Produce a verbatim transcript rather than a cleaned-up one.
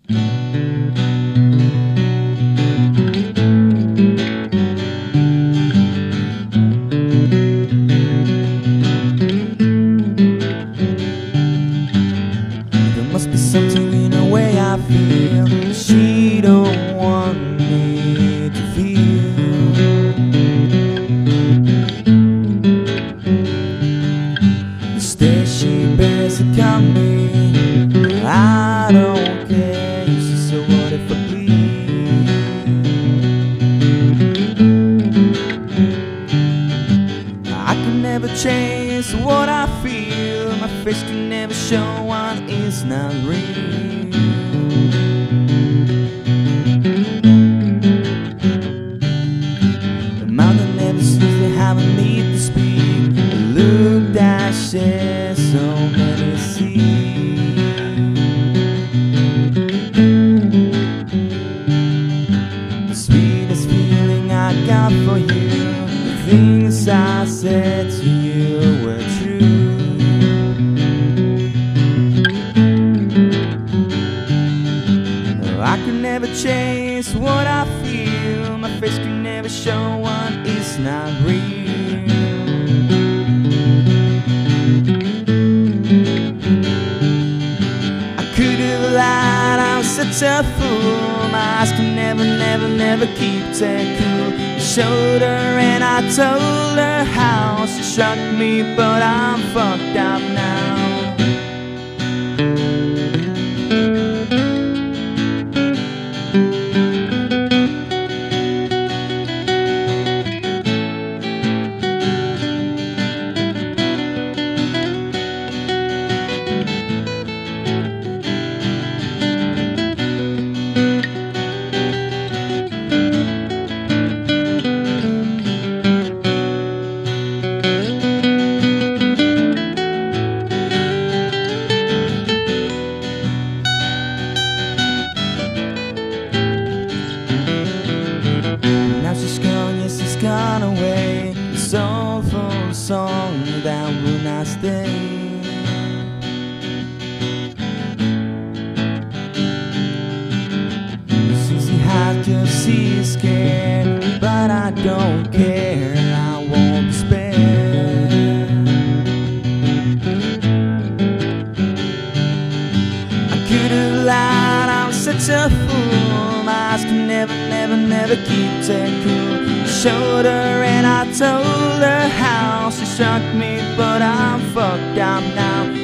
There must be something in the way I feel that she don't want me to feel. Instead she bears a company. I don't care, you see, so what if I bleed? I could never change what I feel. My face can never show what is not real. The mouth that never seems to have a need to speak. The look that shares so many seas. The sweetest feeling I got for you, the things I said to you were true. I could never change what I feel. My face could never show what is not real. I could have lied, I'm such a fool. My eyes can never, never, never keep that cool. I showed her and I told her how. She struck me, but I'm fucked up now. She's gone, yes, she's gone away. A soulful song that will not stay. It's easy hard to see scared, but I don't care, I won't be spared. I could have lied, I'm such a fool. My eyes can never, never, never keep that cool. I showed her and I told her how. She struck me, but I'm fucked up now.